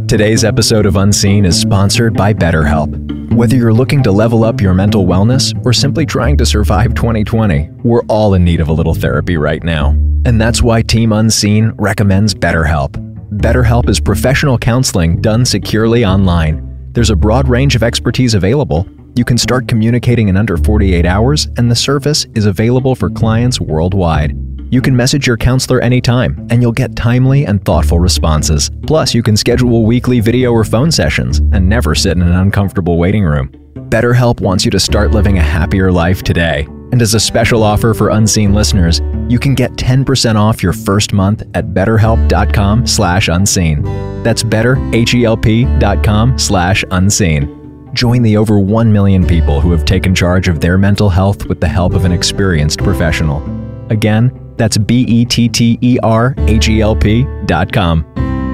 Today's episode of Unseen is sponsored by BetterHelp. Whether you're looking to level up your mental wellness or simply trying to survive 2020, we're all in need of a little therapy right now. And that's why Team Unseen recommends BetterHelp. BetterHelp is professional counseling done securely online. There's a broad range of expertise available. You can start communicating in under 48 hours, and the service is available for clients worldwide. You can message your counselor anytime, and you'll get timely and thoughtful responses. Plus, you can schedule weekly video or phone sessions and never sit in an uncomfortable waiting room. BetterHelp wants you to start living a happier life today. And as a special offer for Unseen listeners, you can get 10% off your first month at betterhelp.com/unseen. That's betterhelp.com/unseen. Join the over 1 million people who have taken charge of their mental health with the help of an experienced professional. Again, that's betterhelp.com.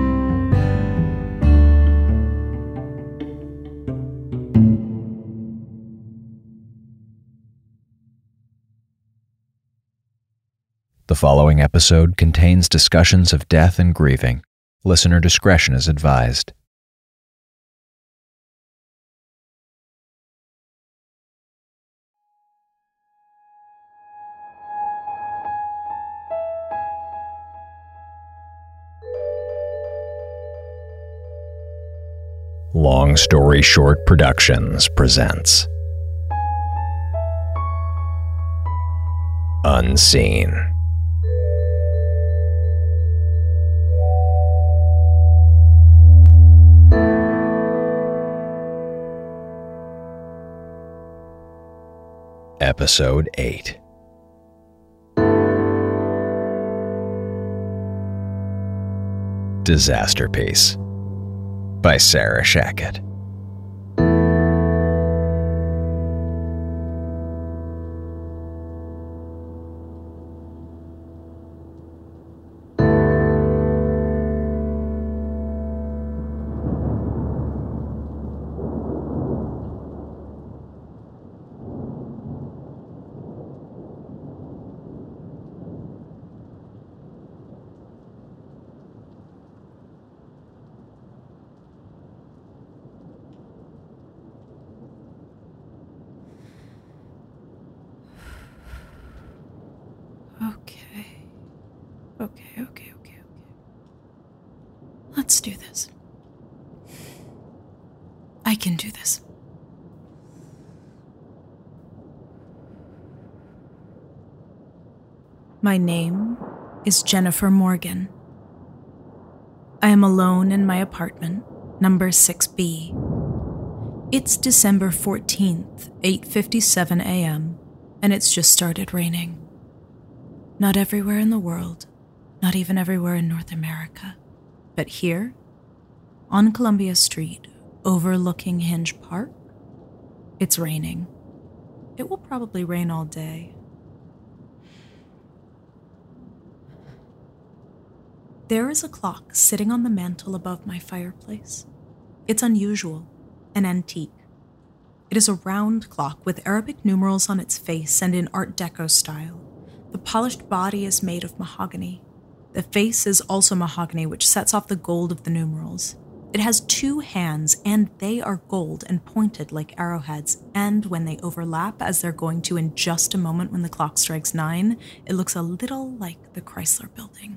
The following episode contains discussions of death and grieving. Listener discretion is advised. Long Story Short Productions presents Unseen. Episode 8. Disaster Piece by Sarah Shackett. Okay. Let's do this. I can do this. My name is Jennifer Morgan. I am alone in my apartment, number 6B. It's December 14th, 8:57 a.m., and it's just started raining. Not everywhere in the world, not even everywhere in North America, but here, on Columbia Street, overlooking Hinge Park, it's raining. It will probably rain all day. There is a clock sitting on the mantel above my fireplace. It's unusual, an antique. It is a round clock with Arabic numerals on its face and in Art Deco style. The polished body is made of mahogany. The face is also mahogany, which sets off the gold of the numerals. It has 2 hands, and they are gold and pointed like arrowheads, and when they overlap, as they're going to in just a moment when the clock strikes 9, it looks a little like the Chrysler Building.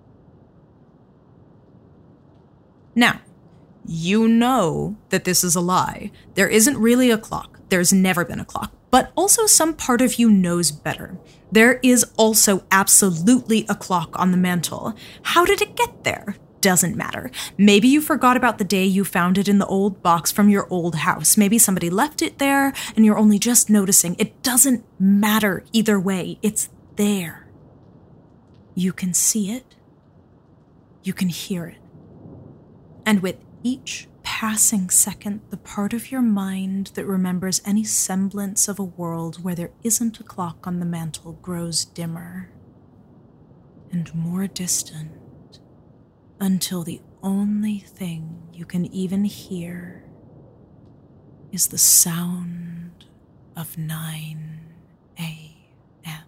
Now, you know that this is a lie. There isn't really a clock. There's never been a clock. But also some part of you knows better. There is also absolutely a clock on the mantel. How did it get there? Doesn't matter. Maybe you forgot about the day you found it in the old box from your old house. Maybe somebody left it there and you're only just noticing. It doesn't matter either way. It's there. You can see it. You can hear it. And with each passing second, the part of your mind that remembers any semblance of a world where there isn't a clock on the mantel grows dimmer and more distant until the only thing you can even hear is the sound of 9 a.m.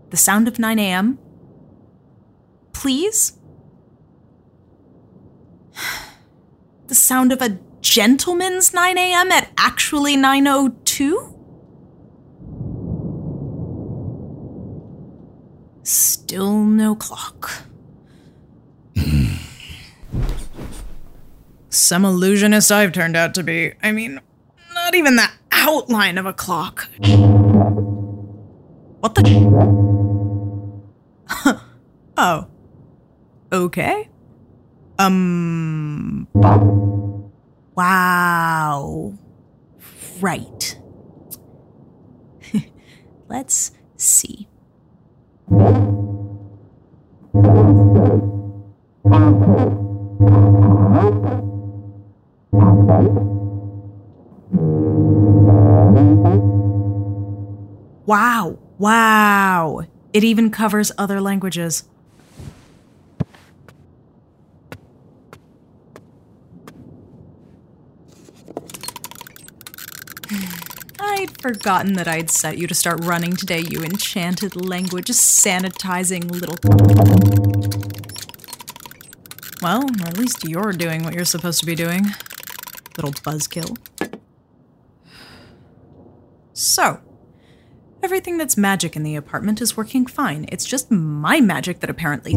The sound of 9 a.m.? Please? The sound of a gentleman's 9 a.m. at actually 9:02? Still no clock. Some illusionist I've turned out to be. I mean, not even the outline of a clock. What the? Oh. Okay. Wow. Right. Let's see. Wow. It even covers other languages. I'd forgotten that I'd set you to start running today, you enchanted language sanitizing little... Well, at least you're doing what you're supposed to be doing. Little buzzkill. So, everything that's magic in the apartment is working fine. It's just my magic that apparently...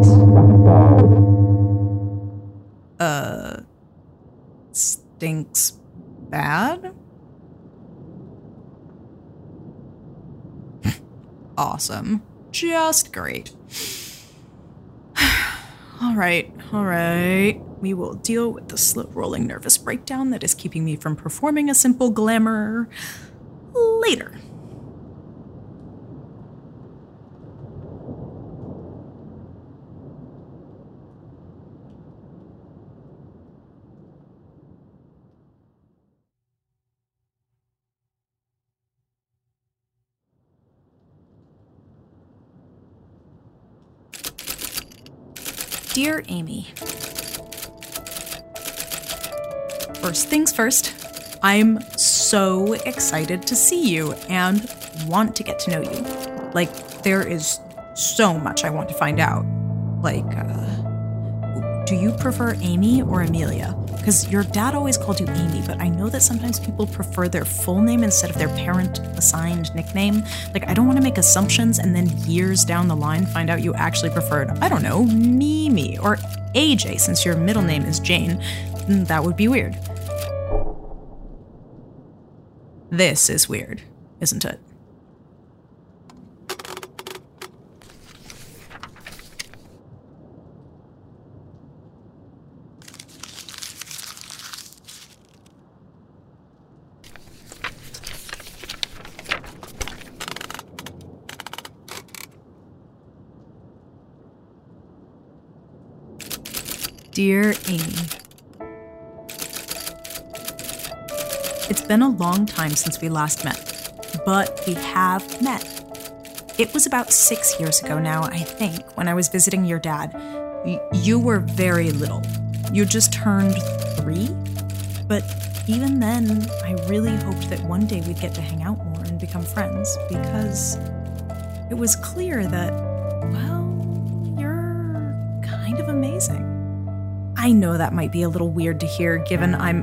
stinks bad? Awesome. Just great. All right. We will deal with the slow-rolling nervous breakdown that is keeping me from performing a simple glamour later. Dear Amy, first things first, I'm so excited to see you and want to get to know you. Like, there is so much I want to find out. Like, do you prefer Amy or Amelia? Because your dad always called you Amy, but I know that sometimes people prefer their full name instead of their parent-assigned nickname. Like, I don't want to make assumptions and then years down the line find out you actually preferred, I don't know, Mimi or AJ since your middle name is Jane. That would be weird. This is weird, isn't it? Dear Amy, it's been a long time since we last met, but we have met. It was about 6 years ago now, I think, when I was visiting your dad. You were very little. You just turned 3, but even then, I really hoped that one day we'd get to hang out more and become friends, because it was clear that, well, you're kind of amazing. I know that might be a little weird to hear, given I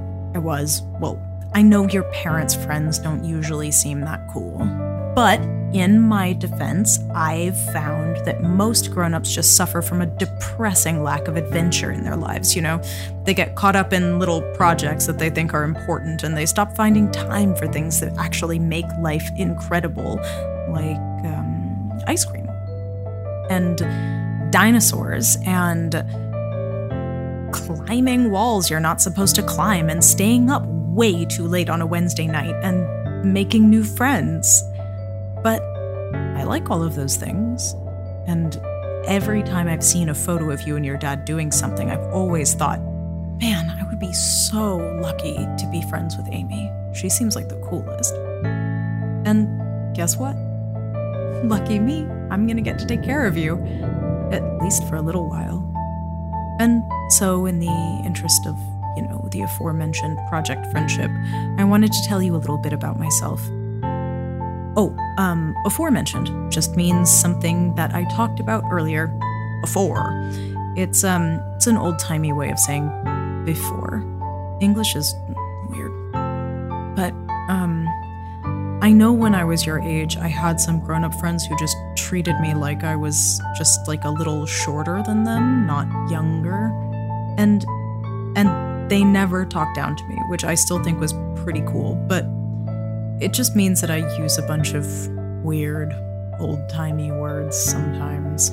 know your parents' friends don't usually seem that cool. But in my defense, I've found that most grown-ups just suffer from a depressing lack of adventure in their lives, you know? They get caught up in little projects that they think are important, and they stop finding time for things that actually make life incredible, like ice cream, and dinosaurs, and climbing walls you're not supposed to climb, and staying up way too late on a Wednesday night, and making new friends. But I like all of those things, and every time I've seen a photo of you and your dad doing something, I've always thought, man, I would be so lucky to be friends with Amy. She seems like the coolest. And guess what? Lucky me, I'm gonna get to take care of you, at least for a little while. And so, in the interest of, the aforementioned project friendship, I wanted to tell you a little bit about myself. Aforementioned just means something that I talked about earlier. Before. It's an old-timey way of saying before. English is weird. But, I know when I was your age, I had some grown-up friends who just treated me like I was just like a little shorter than them, not younger. And they never talked down to me, which I still think was pretty cool, but it just means that I use a bunch of weird, old-timey words sometimes.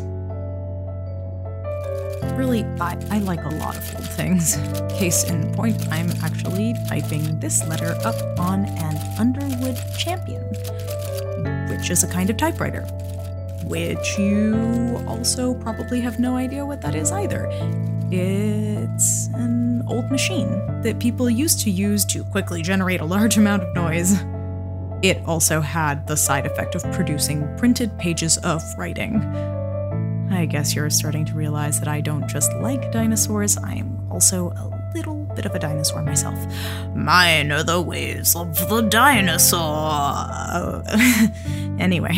Really, I like a lot of old things. Case in point, I'm actually typing this letter up on an Underwood Champion, which is a kind of typewriter, which you also probably have no idea what that is either. It's an old machine that people used to use to quickly generate a large amount of noise. It also had the side effect of producing printed pages of writing. I guess you're starting to realize that I don't just like dinosaurs, I'm also a little bit of a dinosaur myself. Mine are the ways of the dinosaur. Anyway.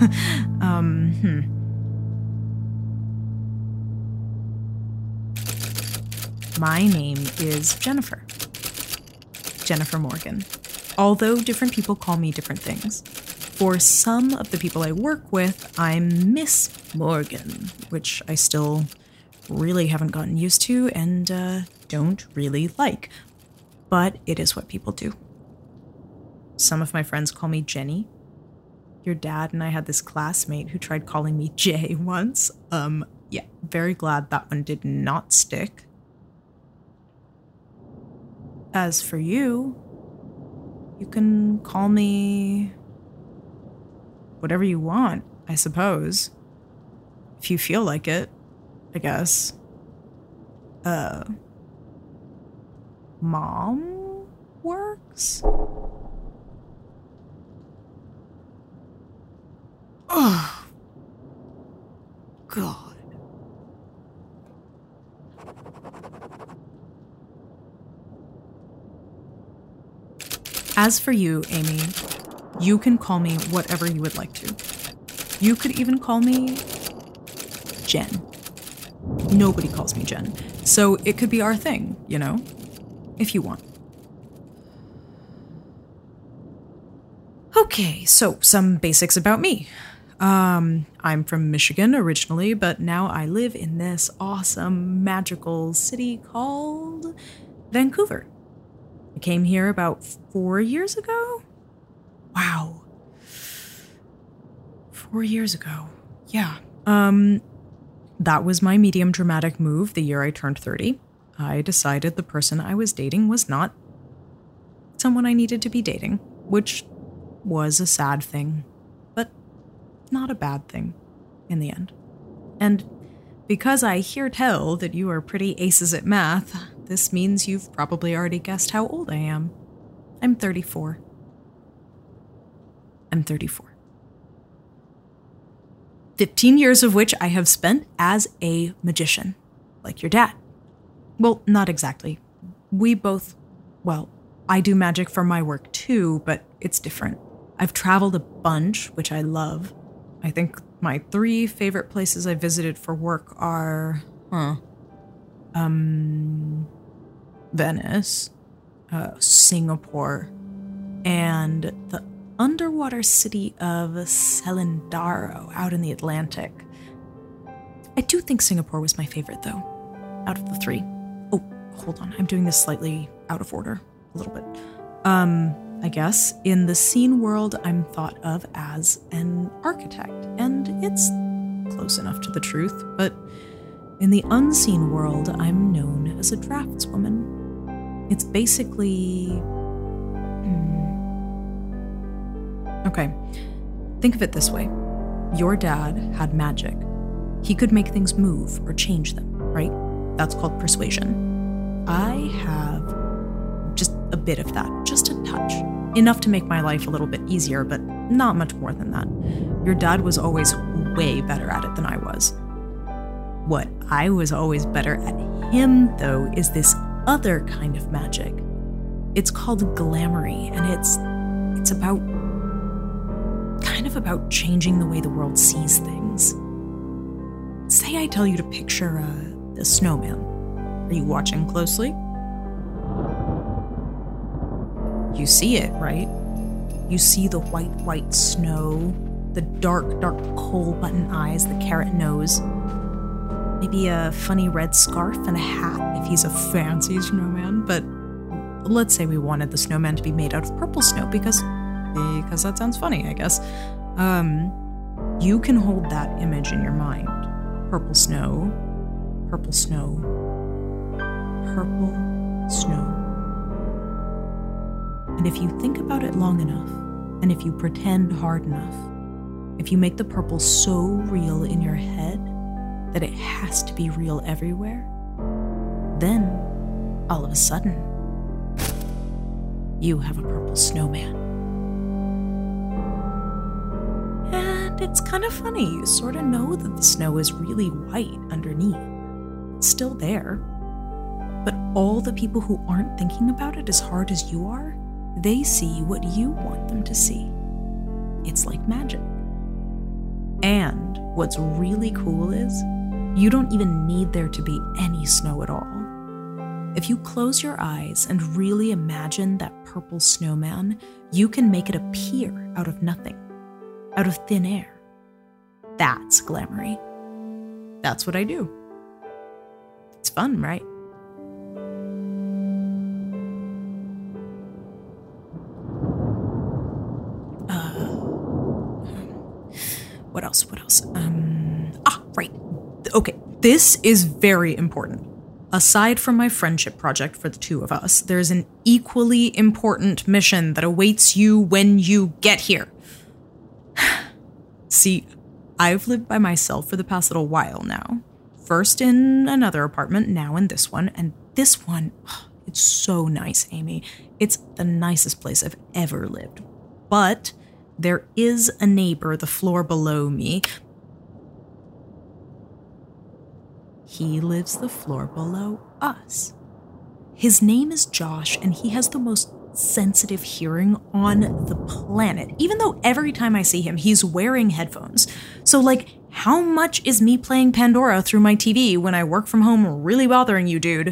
My name is Jennifer. Jennifer Morgan. Although different people call me different things. For some of the people I work with, I'm Miss Morgan, which I still really haven't gotten used to and don't really like. But it is what people do. Some of my friends call me Jenny. Your dad and I had this classmate who tried calling me Jay once. Yeah, very glad that one did not stick. As for you, you can call me whatever you want, I suppose. If you feel like it, I guess. Mom works? Oh, God. As for you, Amy, you can call me whatever you would like to. You could even call me Jen. Nobody calls me Jen, so it could be our thing, you know? If you want. Okay, so some basics about me. I'm from Michigan originally, but now I live in this awesome, magical city called Vancouver. I came here about 4 years ago? Wow. 4 years ago. Yeah. That was my medium dramatic move the year I turned 30. I decided the person I was dating was not someone I needed to be dating, which was a sad thing, but not a bad thing in the end. And because I hear tell that you are pretty aces at math, this means you've probably already guessed how old I am. I'm 34. I'm 34. 15 years of which I have spent as a magician, like your dad. Well, not exactly. I do magic for my work too, but it's different. I've traveled a bunch, which I love. I think my 3 favorite places I visited for work are, Venice, Singapore, and the underwater city of Celendaro out in the Atlantic. I do think Singapore was my favorite, though, out of the 3. Oh, hold on. I'm doing this slightly out of order, a little bit. I guess in the scene world, I'm thought of as an architect, and it's close enough to the truth, but in the unseen world, I'm known as a draftswoman. It's basically... Okay, think of it this way. Your dad had magic. He could make things move or change them, right? That's called persuasion. I have just a bit of that, just a touch. Enough to make my life a little bit easier, but not much more than that. Your dad was always way better at it than I was. What I was always better at him, though, is this other kind of magic. It's called glamoury, and it's about about changing the way the world sees things. Say I tell you to picture a snowman. Are you watching closely? You see it, right? You see the white snow, the dark coal button eyes, the carrot nose, maybe a funny red scarf and a hat if he's a fancy snowman. But let's say we wanted the snowman to be made out of purple snow because that sounds funny, I guess. You can hold that image in your mind. Purple snow, purple snow, purple snow. And if you think about it long enough, and if you pretend hard enough, if you make the purple so real in your head that it has to be real everywhere, then, all of a sudden, you have a purple snowman. And it's kind of funny, you sort of know that the snow is really white underneath. It's still there. But all the people who aren't thinking about it as hard as you are, they see what you want them to see. It's like magic. And what's really cool is, you don't even need there to be any snow at all. If you close your eyes and really imagine that purple snowman, you can make it appear out of nothing, out of thin air. That's glamoury. That's what I do. It's fun, right? What else? Right. Okay, this is very important. Aside from my friendship project for the two of us, there's an equally important mission that awaits you when you get here. See, I've lived by myself for the past little while now. First in another apartment, now in this one. And this one, it's so nice, Amy. It's the nicest place I've ever lived. But there is a neighbor the floor below me. He lives the floor below us. His name is Josh, and he has the most sensitive hearing on the planet, even though every time I see him, he's wearing headphones. So, how much is me playing Pandora through my TV when I work from home really bothering you, dude?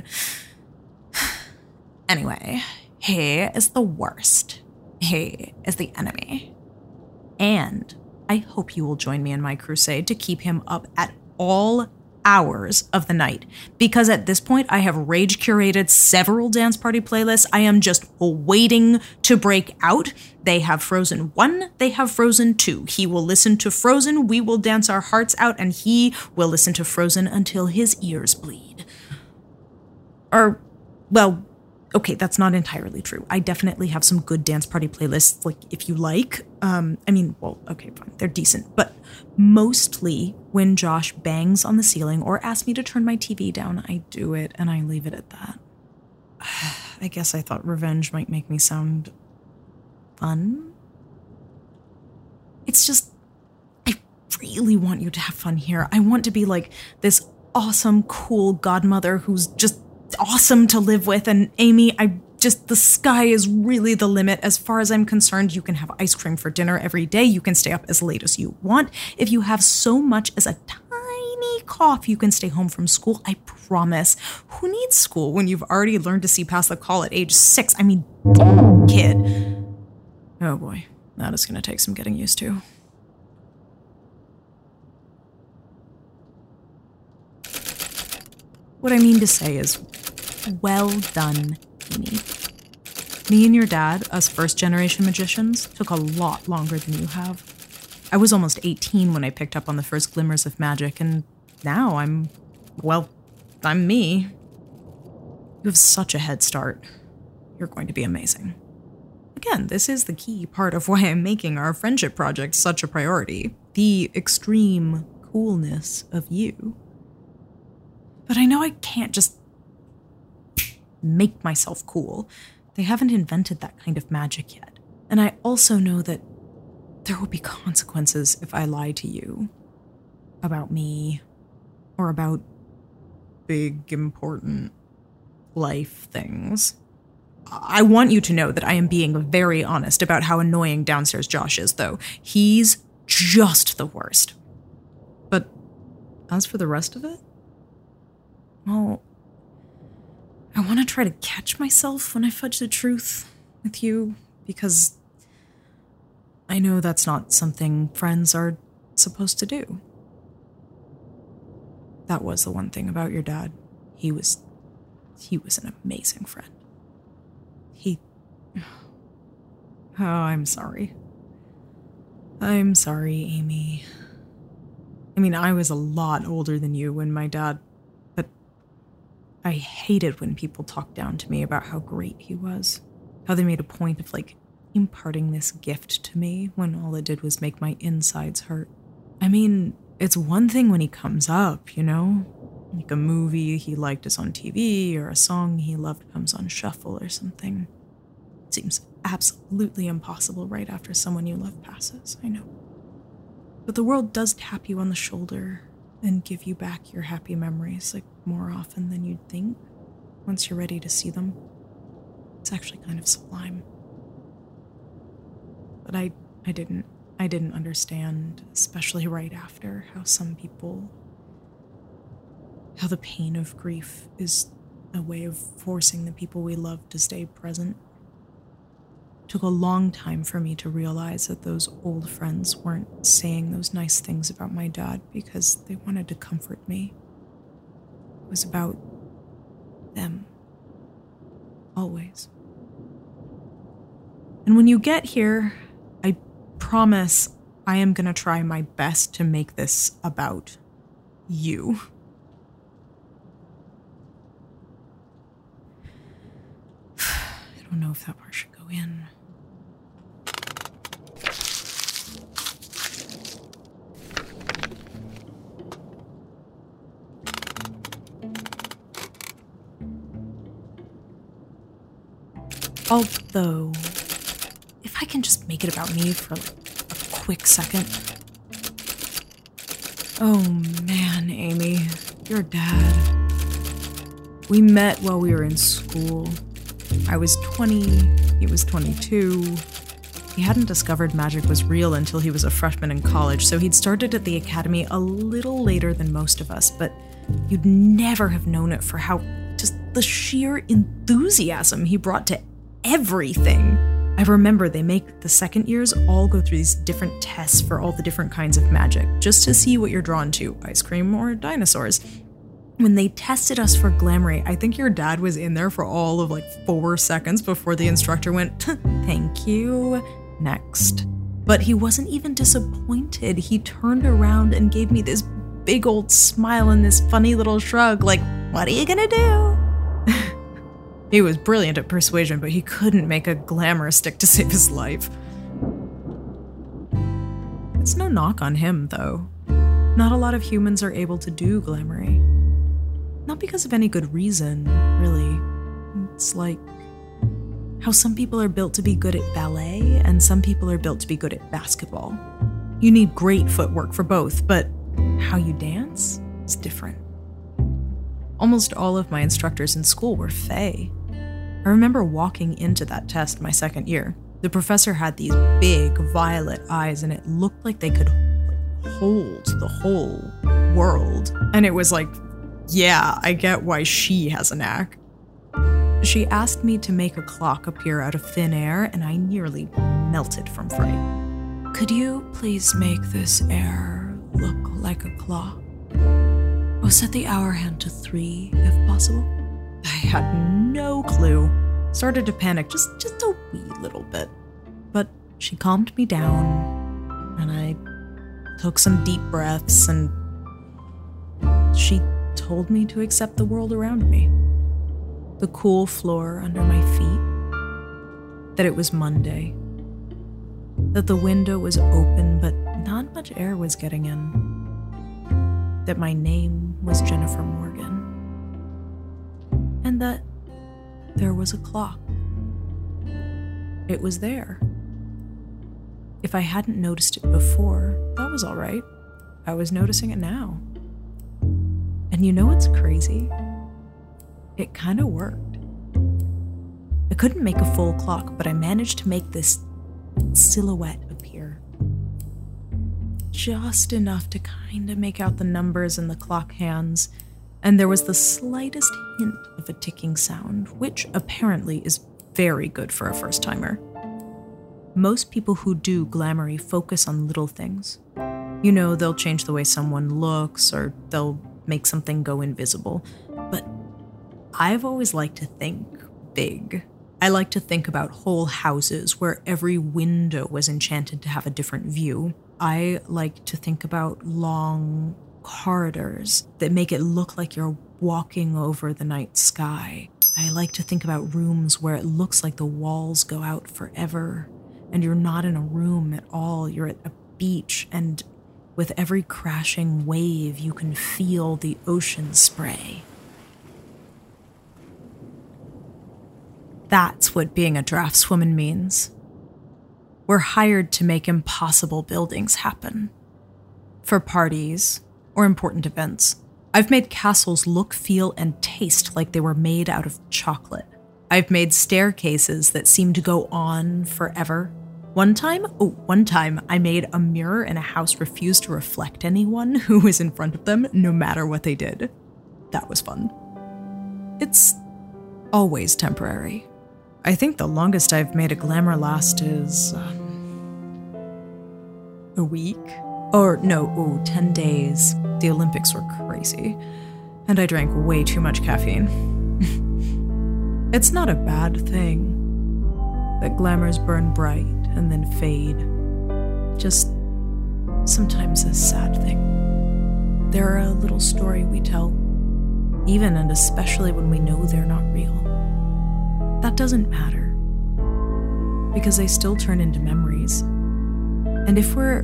Anyway, he is the worst. He is the enemy. And I hope you will join me in my crusade to keep him up at all hours of the night, because at this point I have rage curated several dance party playlists. I am just waiting to break out. They have Frozen 1, they have Frozen 2. He will listen to Frozen, we will dance our hearts out, and he will listen to Frozen until his ears bleed. Okay, that's not entirely true. I definitely have some good dance party playlists, if you like. Okay, fine, they're decent. But mostly when Josh bangs on the ceiling or asks me to turn my TV down, I do it and I leave it at that. I guess I thought revenge might make me sound fun. It's just, I really want you to have fun here. I want to be this awesome, cool godmother who's just awesome to live with. And Amy, the sky is really the limit. As far as I'm concerned, you can have ice cream for dinner every day. You can stay up as late as you want. If you have so much as a tiny cough, you can stay home from school. I promise. Who needs school when you've already learned to see past the call at age 6? Kid. Oh boy, that is going to take some getting used to. What I mean to say is, well done, Amy. Me and your dad, us first-generation magicians, took a lot longer than you have. I was almost 18 when I picked up on the first glimmers of magic, and now I'm me. You have such a head start. You're going to be amazing. Again, this is the key part of why I'm making our friendship project such a priority. The extreme coolness of you. But I know I can't just make myself cool. They haven't invented that kind of magic yet. And I also know that there will be consequences if I lie to you about me or about big, important life things. I want you to know that I am being very honest about how annoying downstairs Josh is, though. He's just the worst. But as for the rest of it, well, I want to try to catch myself when I fudge the truth with you, because I know that's not something friends are supposed to do. That was the one thing about your dad. He was an amazing friend. Oh, I'm sorry. I'm sorry, Amy. I mean, I was a lot older than you when my dad, but I hated when people talked down to me about how great he was. How they made a point of, imparting this gift to me when all it did was make my insides hurt. I mean, it's one thing when he comes up, Like a movie he liked is on TV, or a song he loved comes on shuffle or something. It seems absolutely impossible right after someone you love passes, I know. But the world does tap you on the shoulder and give you back your happy memories, more often than you'd think, once you're ready to see them. It's actually kind of sublime. But I didn't understand, especially right after, how the pain of grief is a way of forcing the people we love to stay present. It took a long time for me to realize that those old friends weren't saying those nice things about my dad because they wanted to comfort me. It was about them. Always. And when you get here, I promise I am going to try my best to make this about you. I don't know if that part should go in. Although, if I can just make it about me for a quick second. Oh man, Amy, your dad. We met while we were in school. I was 20, he was 22. He hadn't discovered magic was real until he was a freshman in college, so he'd started at the academy a little later than most of us, but you'd never have known it for how just the sheer enthusiasm he brought to everything. I remember they make the second years all go through these different tests for all the different kinds of magic, just to see what you're drawn to, ice cream or dinosaurs. When they tested us for Glamoury, I think your dad was in there for all of 4 seconds before the instructor went, "Thank you, next." But he wasn't even disappointed. He turned around and gave me this big old smile and this funny little shrug, what are you gonna do? He was brilliant at persuasion, but he couldn't make a glamour stick to save his life. It's no knock on him, though. Not a lot of humans are able to do Glamoury. Not because of any good reason, really. It's like how some people are built to be good at ballet, and some people are built to be good at basketball. You need great footwork for both, but how you dance is different. Almost all of my instructors in school were fae. I remember walking into that test my second year. The professor had these big violet eyes, and it looked like they could hold the whole world. And it was yeah, I get why she has a knack. She asked me to make a clock appear out of thin air, and I nearly melted from fright. "Could you please make this air look like a clock? Oh, set the hour hand to 3, if possible." I had no clue. Started to panic just a wee little bit. But she calmed me down, and I took some deep breaths, and she told me to accept the world around me. The cool floor under my feet. That it was Monday. That the window was open, but not much air was getting in. That my name was Jennifer Morgan. And that there was a clock. It was there. If I hadn't noticed it before, that was all right. I was noticing it now. And you know what's crazy? It kind of worked. I couldn't make a full clock, but I managed to make this silhouette appear. just enough to kind of make out the numbers in the clock hands, and there was the slightest hint of a ticking sound, which apparently is very good for a first-timer. Most people who do Glamoury focus on little things. You know, they'll change the way someone looks, or they'll make something go invisible. But I've always liked to think big. I like to think about whole houses where every window was enchanted to have a different view. I like to think about long corridors that make it look like you're walking over the night sky. I like to think about rooms where it looks like the walls go out forever, and you're not in a room at all. You're at a beach, and with every crashing wave, you can feel the ocean spray. That's what being a draftswoman means. We're hired to make impossible buildings happen. For parties or important events, I've made castles look, feel, and taste like they were made out of chocolate. I've made staircases that seem to go on forever. One time, I made a mirror in a house refuse to reflect anyone who was in front of them, no matter what they did. That was fun. It's always temporary. I think the longest I've made a glamour last is a week? 10 days. The Olympics were crazy, and I drank way too much caffeine. It's not a bad thing that glamours burn bright and then fade. Just sometimes a sad thing. They're a little story we tell, even and especially when we know they're not real. That doesn't matter, because they still turn into memories. And if we're...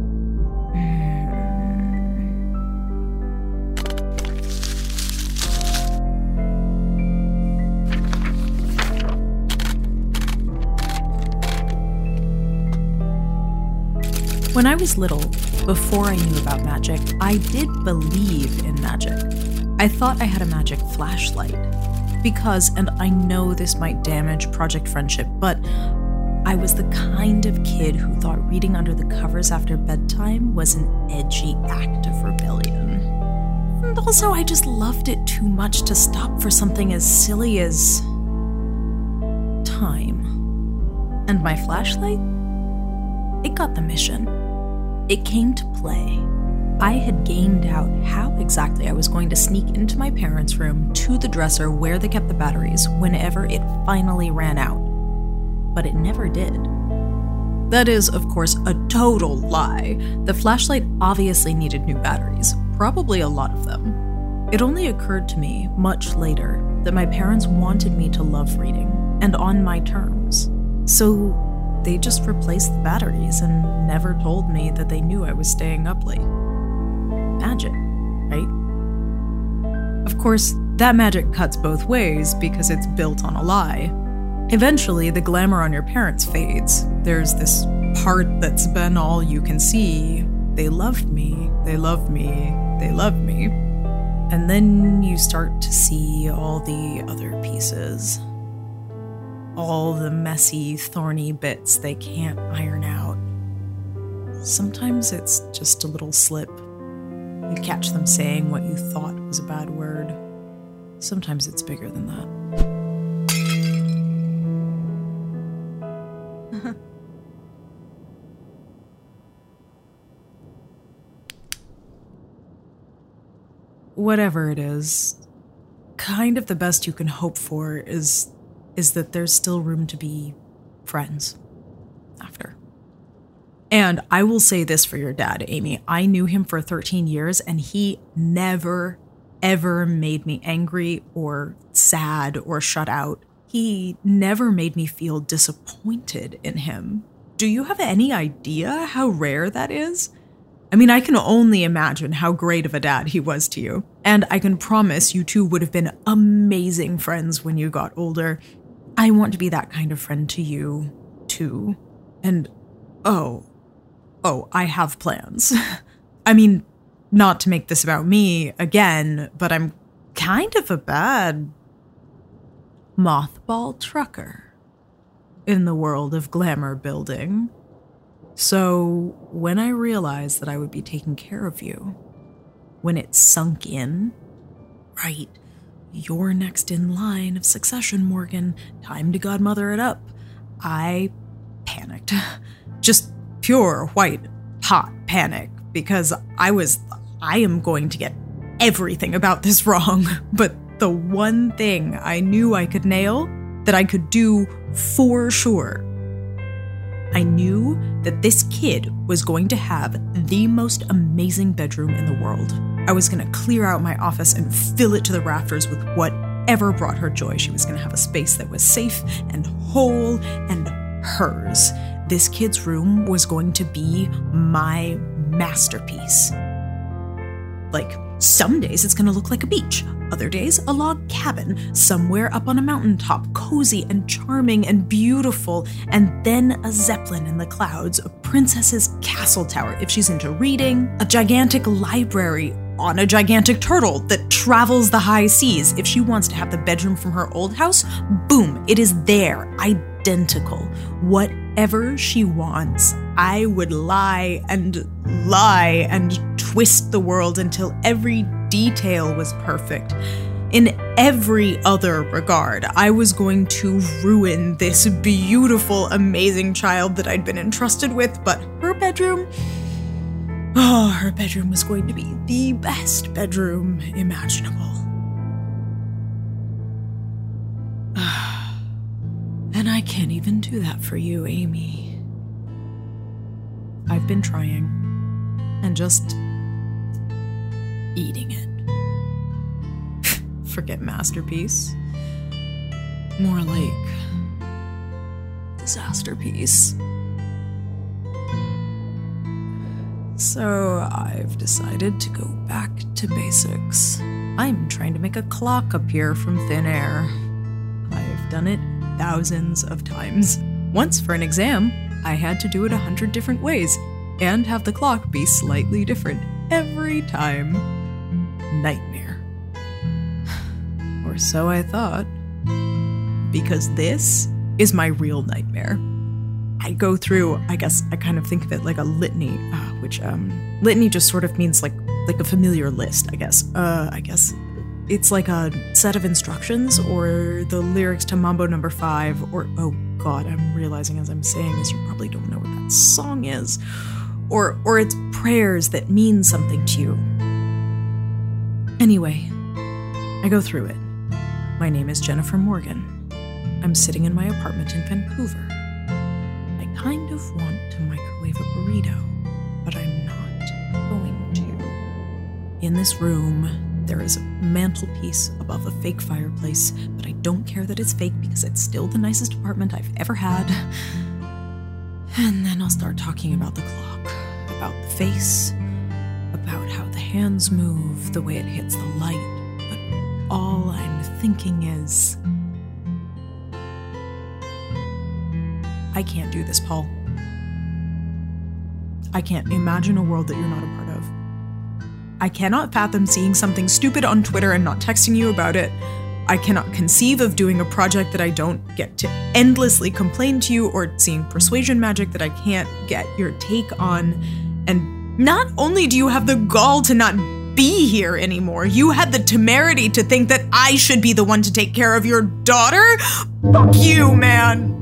When I was little, before I knew about magic, I did believe in magic. I thought I had a magic flashlight. Because, and I know this might damage Project Friendship, but I was the kind of kid who thought reading under the covers after bedtime was an edgy act of rebellion. And also, I just loved it too much to stop for something as silly as time. And my flashlight? It got the mission. It came to play. I had gamed out how exactly I was going to sneak into my parents' room to the dresser where they kept the batteries whenever it finally ran out. But it never did. That is, of course, a total lie. The flashlight obviously needed new batteries, probably a lot of them. It only occurred to me, much later, that my parents wanted me to love reading, and on my terms. So they just replaced the batteries and never told me that they knew I was staying up late. Magic, right? Of course, that magic cuts both ways because it's built on a lie. Eventually, the glamour on your parents fades. There's this part that's been all you can see. They loved me, they loved me, they loved me. And then you start to see all the other pieces. All the messy, thorny bits they can't iron out. Sometimes it's just a little slip. You catch them saying what you thought was a bad word. Sometimes it's bigger than that. Whatever it is, kind of the best you can hope for is that there's still room to be friends after. And I will say this for your dad, Amy. I knew him for 13 years, and he never, ever made me angry or sad or shut out. He never made me feel disappointed in him. Do you have any idea how rare that is? I mean, I can only imagine how great of a dad he was to you. And I can promise you two would have been amazing friends when you got older. I want to be that kind of friend to you, too. And, oh, I have plans. I mean, not to make this about me again, but I'm kind of a bad mothball trucker in the world of glamour building. So when I realized that I would be taking care of you, when it sunk in, right, you're next in line of succession, Morgan, time to godmother it up, I panicked. Just pure white hot panic, because I am going to get everything about this wrong. But the one thing I knew I could nail, that I could do for sure, I knew that this kid was going to have the most amazing bedroom in the world. I was going to clear out my office and fill it to the rafters with whatever brought her joy. She was going to have a space that was safe and whole and hers. This kid's room was going to be my masterpiece. Like, some days it's going to look like a beach. Other days, a log cabin somewhere up on a mountaintop, cozy and charming and beautiful. And then a zeppelin in the clouds, a princess's castle tower if she's into reading, a gigantic library on a gigantic turtle that travels the high seas. If she wants to have the bedroom from her old house, boom, it is there, identical. Whatever she wants, I would lie and twist the world until every detail was perfect. In every other regard, I was going to ruin this beautiful, amazing child that I'd been entrusted with, but her bedroom was going to be the best bedroom imaginable. And I can't even do that for you, Amy. I've been trying, and just eating it. Forget masterpiece. More like disasterpiece. So I've decided to go back to basics. I'm trying to make a clock appear from thin air. I've done it thousands of times. Once for an exam, I had to do it 100 different ways and have the clock be slightly different every time. Nightmare. Or so I thought. Because this is my real nightmare. I go through, I guess I kind of think of it like a litany, which litany just sort of means like a familiar list, I guess. It's like a set of instructions or the lyrics to Mambo No. 5 or, oh God, I'm realizing as I'm saying this, you probably don't know what that song is. Or it's prayers that mean something to you. Anyway, I go through it. My name is Jennifer Morgan. I'm sitting in my apartment in Vancouver. I kind of want to microwave a burrito, but I'm not going to. In this room, there is a mantelpiece above a fake fireplace, but I don't care that it's fake because it's still the nicest apartment I've ever had. And then I'll start talking about the clock, about the face, about how the hands move, the way it hits the light. But all I'm thinking is, I can't do this, Paul. I can't imagine a world that you're not a part of. I cannot fathom seeing something stupid on Twitter and not texting you about it. I cannot conceive of doing a project that I don't get to endlessly complain to you, or seeing persuasion magic that I can't get your take on. And not only do you have the gall to not be here anymore, you had the temerity to think that I should be the one to take care of your daughter? Fuck you, man!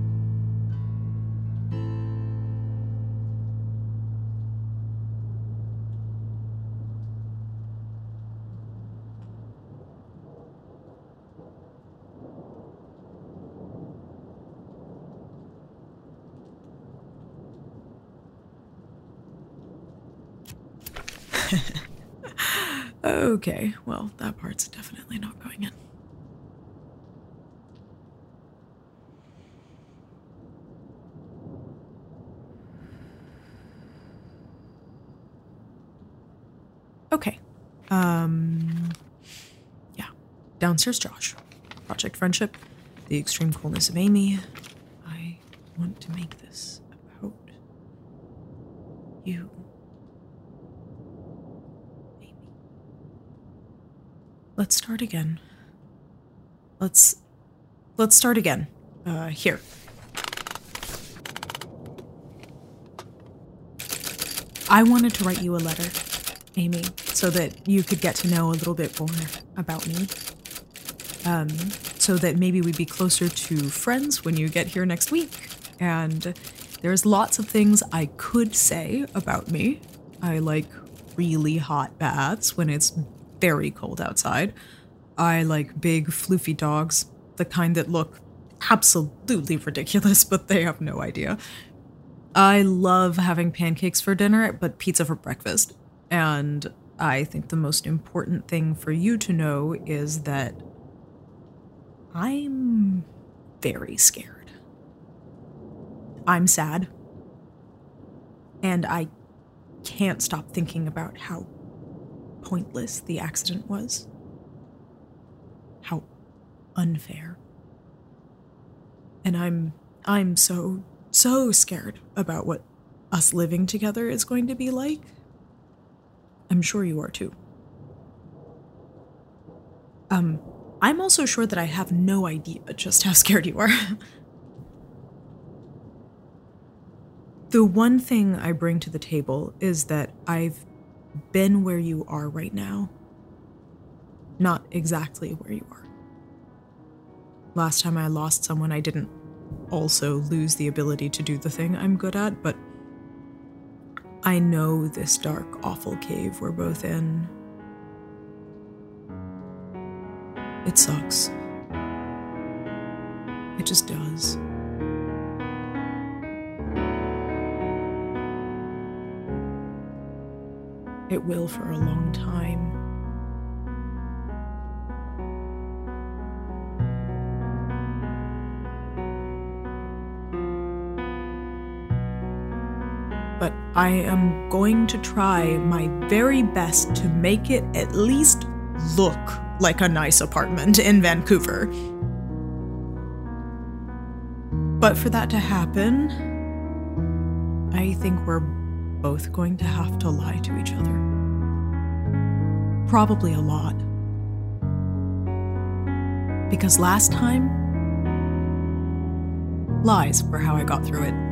Okay, well, that part's definitely not going in. Okay. Yeah. Downstairs Josh. Project Friendship. The extreme coolness of Amy. I want to make this about you. Let's start again. Let's start again. Here. I wanted to write you a letter, Amy, so that you could get to know a little bit more about me. So that maybe we'd be closer to friends when you get here next week. And there's lots of things I could say about me. I like really hot baths when it's very cold outside. I like big, floofy dogs, the kind that look absolutely ridiculous, but they have no idea. I love having pancakes for dinner, but pizza for breakfast. And I think the most important thing for you to know is that I'm very scared. I'm sad. And I can't stop thinking about how pointless the accident was. How unfair. And I'm so scared about what us living together is going to be like. I'm sure you are too. I'm also sure that I have no idea just how scared you are. The one thing I bring to the table is that I've been where you are right now. Not exactly where you are. Last time I lost someone, I didn't also lose the ability to do the thing I'm good at, but I know this dark, awful cave we're both in. It sucks. It just does. It will for a long time. But I am going to try my very best to make it at least look like a nice apartment in Vancouver. But for that to happen, I think we're both going to have to lie to each other. Probably a lot. Because last time, lies were how I got through it.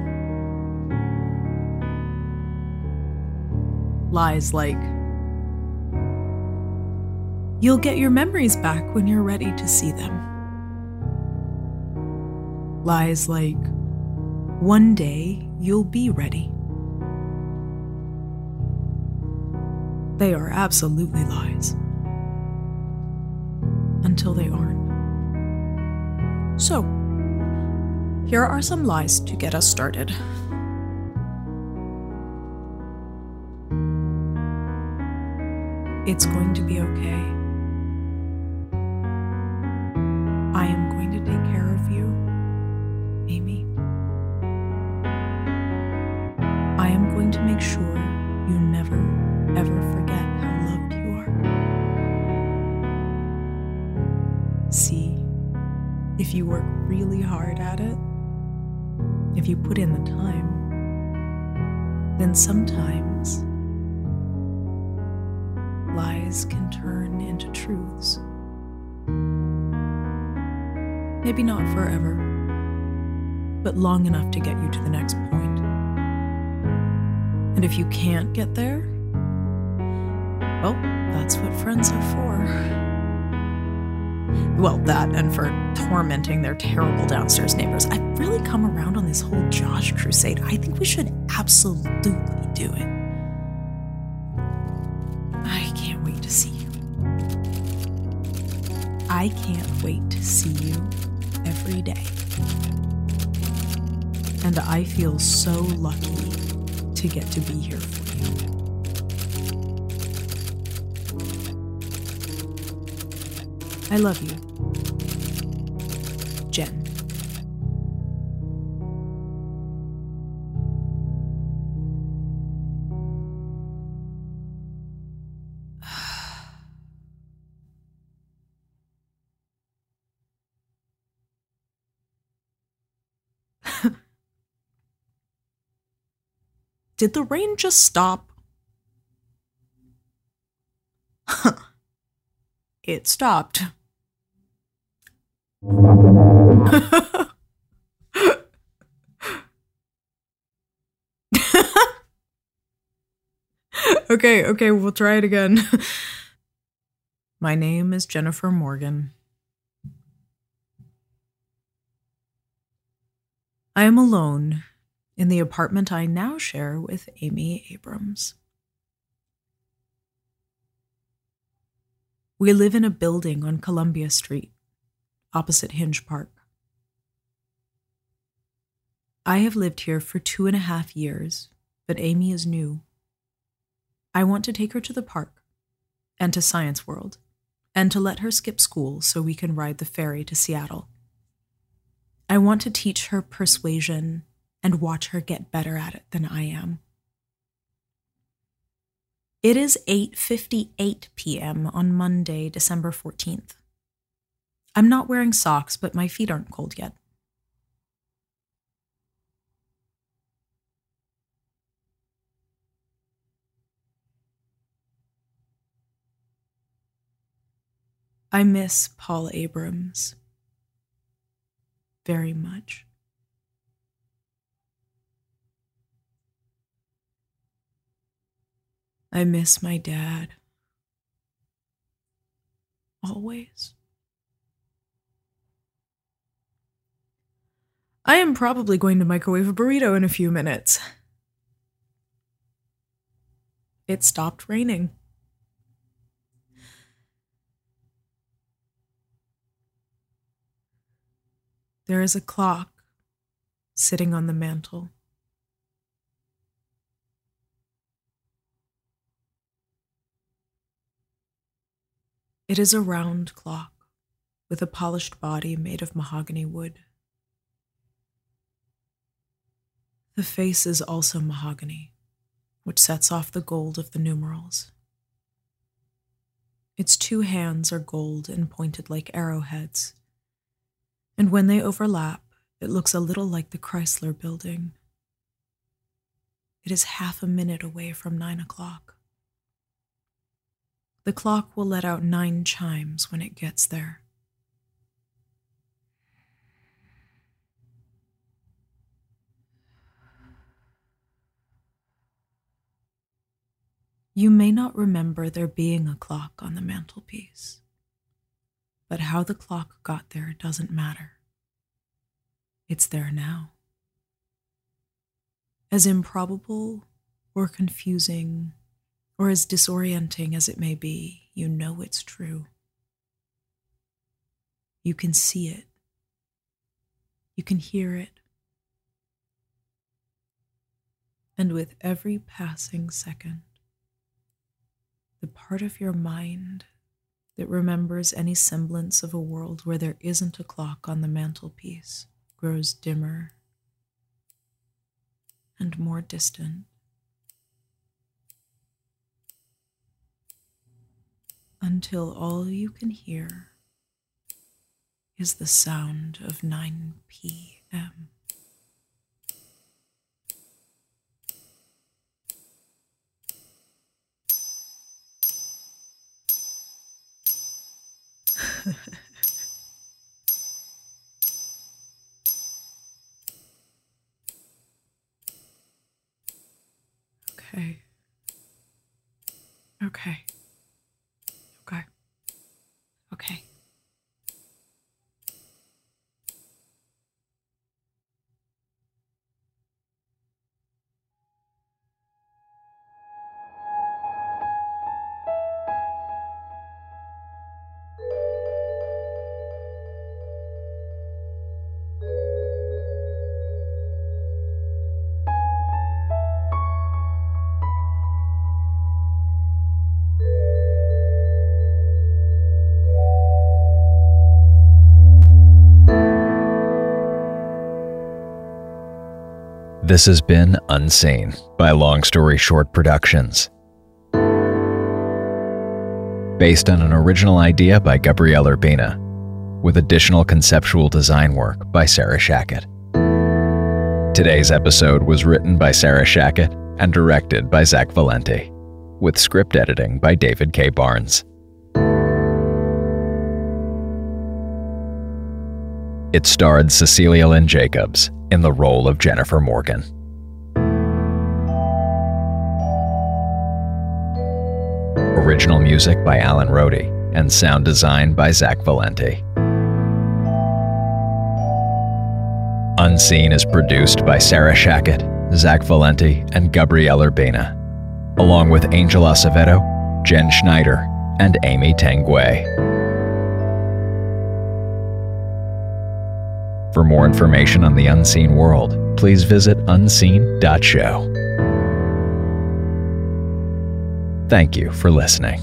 Lies like, you'll get your memories back when you're ready to see them. Lies like, one day you'll be ready. They are absolutely lies. Until they aren't. So, here are some lies to get us started. It's going to be okay. I am going to take care of you, Amy. I am going to make sure you never, ever forget how loved you are. See, if you work really hard at it, if you put in the time, then sometimes lies can turn into truths. Maybe not forever, but long enough to get you to the next point. And if you can't get there, well, that's what friends are for. Well, that and for tormenting their terrible downstairs neighbors. I've really come around on this whole Josh crusade. I think we should absolutely do it. I can't wait to see you. I can't wait to see you every day. And I feel so lucky to get to be here for you. I love you. Jen. Did the rain just stop? It stopped. Okay, we'll try it again. My name is Jennifer Morgan. I am alone in the apartment I now share with Amy Abrams. We live in a building on Columbia Street, opposite Hinge Park. I have lived here for 2.5 years, but Amy is new. I want to take her to the park and to Science World, and to let her skip school so we can ride the ferry to Seattle. I want to teach her persuasion and watch her get better at it than I am. It is 8:58 p.m. on Monday, December 14th. I'm not wearing socks, but my feet aren't cold yet. I miss Paul Abrams very much. I miss my dad. Always. I am probably going to microwave a burrito in a few minutes. It stopped raining. There is a clock sitting on the mantel. It is a round clock with a polished body made of mahogany wood. The face is also mahogany, which sets off the gold of the numerals. Its 2 hands are gold and pointed like arrowheads, and when they overlap, it looks a little like the Chrysler Building. It is half a minute away from 9 o'clock. The clock will let out 9 chimes when it gets there. You may not remember there being a clock on the mantelpiece, but how the clock got there doesn't matter. It's there now. As improbable or confusing or as disorienting as it may be, you know it's true. You can see it. You can hear it. And with every passing second, the part of your mind that remembers any semblance of a world where there isn't a clock on the mantelpiece grows dimmer and more distant, until all you can hear is the sound of 9 p.m. Okay. Okay. Okay. Okay. This has been Unseen by Long Story Short Productions. Based on an original idea by Gabrielle Urbina, with additional conceptual design work by Sarah Shackett. Today's episode was written by Sarah Shackett and directed by Zach Valenti, with script editing by David K. Barnes. It starred Cecilia Lynn Jacobs in the role of Jennifer Morgan. Original music by Alan Rohde and sound design by Zach Valenti. Unseen is produced by Sarah Shackett, Zach Valenti, and Gabrielle Urbina, along with Angel Acevedo, Jen Schneider, and Amy Tanguay. For more information on the Unseen world, please visit unseen.show. Thank you for listening.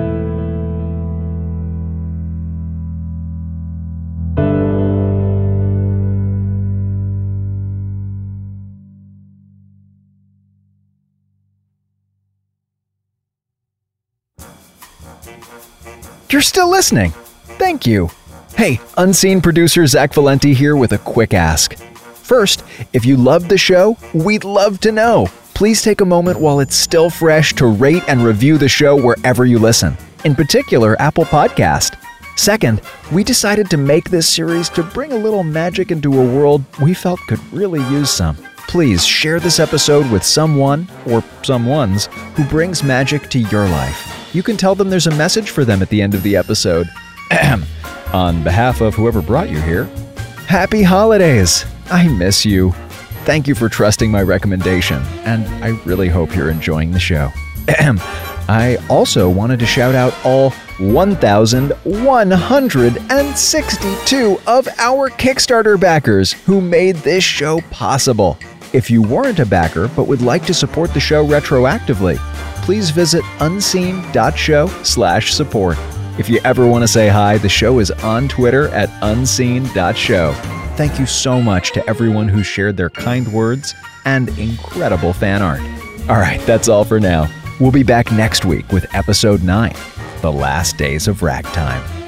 You're still listening. Thank you. Hey, Unseen producer Zach Valenti here with a quick ask. First, if you loved the show, we'd love to know. Please take a moment while it's still fresh to rate and review the show wherever you listen, in particular Apple Podcast. Second, we decided to make this series to bring a little magic into a world we felt could really use some. Please share this episode with someone, or someones, who brings magic to your life. You can tell them there's a message for them at the end of the episode. On behalf of whoever brought you here, happy holidays! I miss you. Thank you for trusting my recommendation, and I really hope you're enjoying the show. I also wanted to shout out all 1,162 of our Kickstarter backers who made this show possible. If you weren't a backer but would like to support the show retroactively, please visit unseen.show/support. If you ever want to say hi, the show is on Twitter at unseen.show. Thank you so much to everyone who shared their kind words and incredible fan art. All right, that's all for now. We'll be back next week with episode 9, The Last Days of Ragtime.